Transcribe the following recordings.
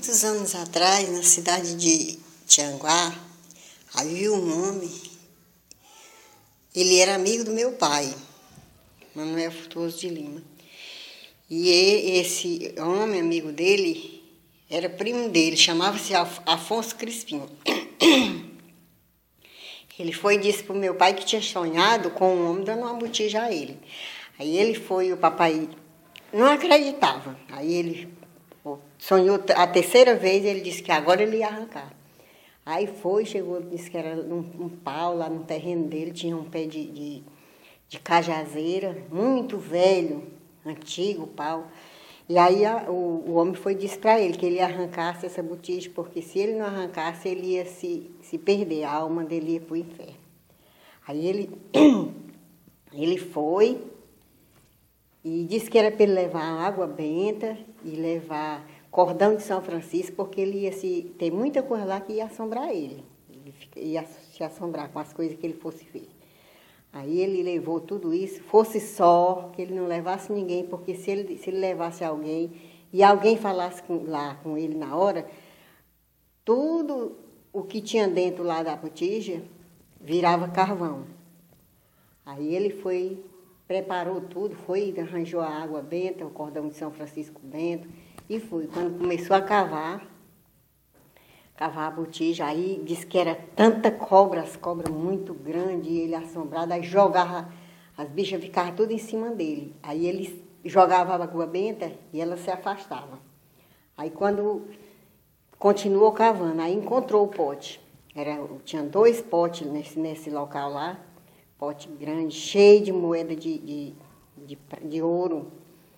muitos anos atrás, na cidade de Tianguá, havia um homem, ele era amigo do meu pai, Manuel Frutuoso de Lima. E esse homem, amigo dele, era primo dele, chamava-se Afonso Crispim. Ele foi e disse para o meu pai que tinha sonhado com um homem dando uma botija a ele. Aí ele foi, o papai não acreditava. Aí ele sonhou a terceira vez, ele disse que agora ele ia arrancar. Aí foi, chegou, disse que era um pau lá no terreno dele, tinha um pé de cajazeira, muito velho, antigo pau. E aí o homem foi e disse para ele que ele ia arrancar essa botija, porque se ele não arrancasse, ele ia se perder, a alma dele ia para o inferno. Aí ele foi e disse que era para ele levar água benta e levar cordão de São Francisco, porque ele ia ter muita coisa lá que ia assombrar ele. Ele ia se assombrar com as coisas que ele fosse ver. Aí ele levou tudo isso, fosse só, que ele não levasse ninguém, porque se ele levasse alguém e alguém falasse lá com ele na hora, tudo o que tinha dentro lá da botija virava carvão. Aí ele foi, preparou tudo, foi, arranjou a água benta, o cordão de São Francisco bento, e foi. Quando começou a cavar a botija, aí disse que era tanta cobra, as cobras muito grandes, e ele assombrado, aí jogava, as bichas ficavam tudo em cima dele. Aí ele jogava a água benta e ela se afastava. Aí quando continuou cavando, aí encontrou o pote. Tinha 2 potes nesse local lá, pote grande, cheio de moeda de ouro,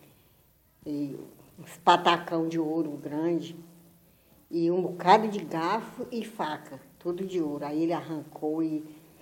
e uns patacão de ouro grande, e um bocado de garfo e faca, tudo de ouro. Aí ele arrancou e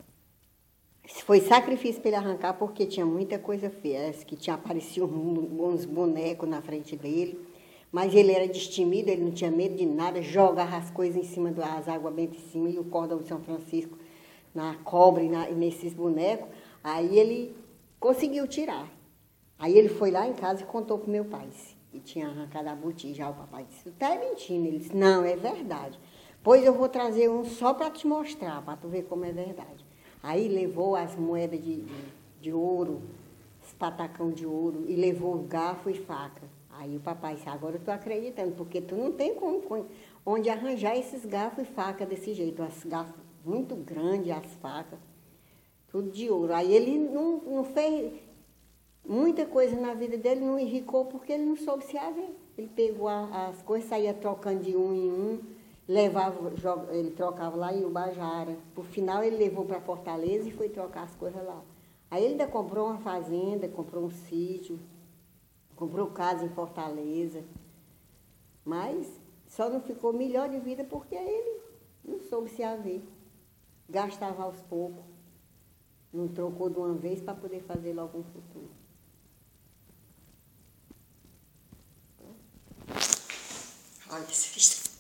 foi sacrifício para ele arrancar, porque tinha muita coisa feia, que tinha aparecido uns bonecos na frente dele, mas ele era destemido, ele não tinha medo de nada, jogava as coisas em cima das águas bentas em cima, e o cordão de São Francisco na cobra e nesses bonecos. Aí ele conseguiu tirar. Aí ele foi lá em casa e contou para o meu pai que tinha arrancado a botija. O papai disse: "Tu tá mentindo?" Ele disse: "Não, é verdade. Pois eu vou trazer um só para te mostrar, para tu ver como é verdade." Aí levou as moedas de ouro, os patacão de ouro, e levou garfo e faca. Aí o papai disse: "Agora eu estou acreditando, porque tu não tem onde arranjar esses garfos e faca desse jeito. As garfos muito grandes, as facas, tudo de ouro." Aí ele não fez muita coisa na vida dele, não enricou, porque ele não soube se haver. Ele pegou as coisas, saía trocando de um em um, ele trocava lá em Ubajara. Por final ele levou para Fortaleza e foi trocar as coisas lá. Aí ele ainda comprou uma fazenda, comprou um sítio, comprou casa em Fortaleza, mas só não ficou melhor de vida porque ele não soube se haver. Gastava aos poucos, não trocou de uma vez para poder fazer logo um futuro. Olha esse